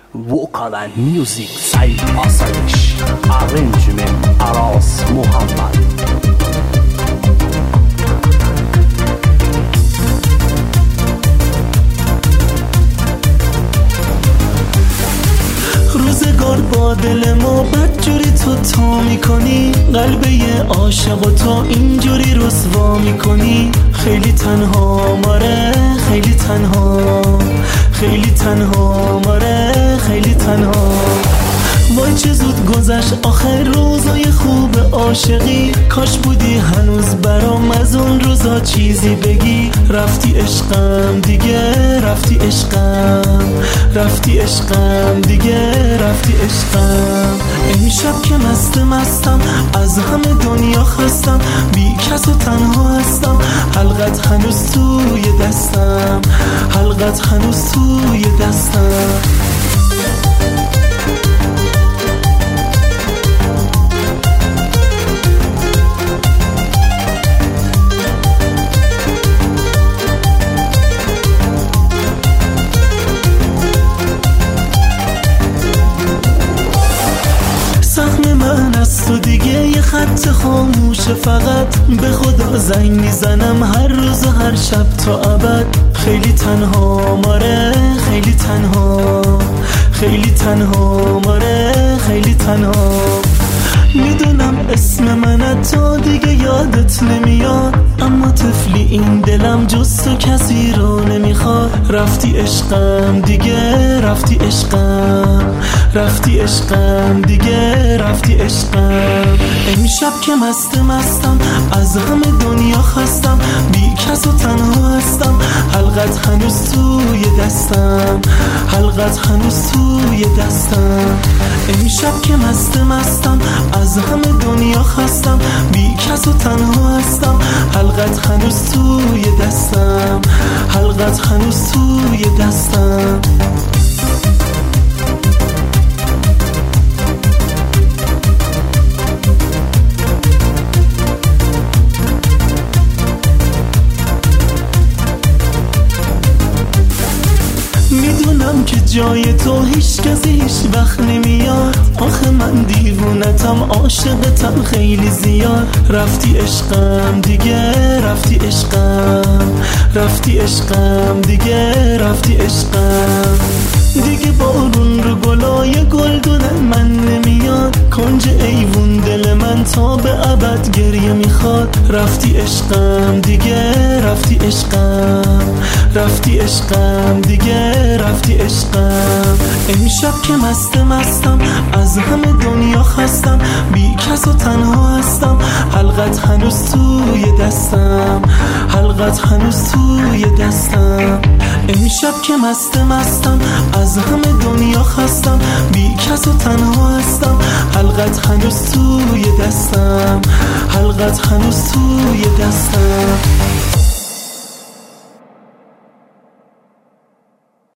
vocal and music Said Asayish, arrangement Aras Muhammad. روزگار با دل ما بدجوری تو تا میکنی، قلب یه عاشق و تو اینجوری رسوا میکنی. خیلی تنها ماره، خیلی تنها، خیلی تنها ماره، خیلی تنها. وای چه زود گذشت آخر روزای خوب عاشقی، کاش بودی هنوز برام از اون روزا چیزی بگی. رفتی عشقم دیگه، رفتی عشقم، رفتی عشقم دیگه، رفتی عشقم. امشب که مستم از همه دنیا خستم، بی کس و تنها هستم. حلقت هنوز توی دستم، حلقت هنوز توی دستم. سهم من از تو دیگه یه خط خاموشه، فقط به خدا زنگ میزنم هر روز و هر شب تا ابد. خیلی تنها ماره، خیلی تنها، خیلی تنها ماره، خیلی تنها. میدونم اسم من تا دیگه یادت نمیاد، اما طفلی این دلم جز تو کسی رو نمیخواد. رفتی عشقم دیگه، رفتی عشقم، رفتی عشقم دیگه، رفتی عشقم. امشب که مستم از همه دنیا خستم، بی کس و تنها هستم. حلقت هنوز توی دستم، حلقت هنوز توی دستم. امشب که مستم از همه دنیا خستم، بی کس و تنها هستم. حلقت هنوز توی دستم، حلقت هنوز توی دستم. میدونم که جای تو هیچ کسی هیچ وقت نمیاد، آخه من دیوونتم، عاشقتم خیلی زیاد. رفتی عشقم دیگه، رفتی عشقم، رفتی عشقم دیگه، رفتی عشقم. دیگه بارون رو گلای گلدون من نمیاد، کنج ایوون دل من تا به ابد گریه میخواد. رفتی عشقم دیگه، رفتی عشقم، رفتی عشقم دیگه، رفتی عشقم. امشب که مستم از همه دنیا خستم، بی کس و تنها هستم. حلقت هنوز توی دستم، حلقت هنوز توی دستم. امشب که مستم از همه دنیا خستم، بی کس و تنها هستم. حلقت هنوز توی دستم، حلقت هنوز توی دستم.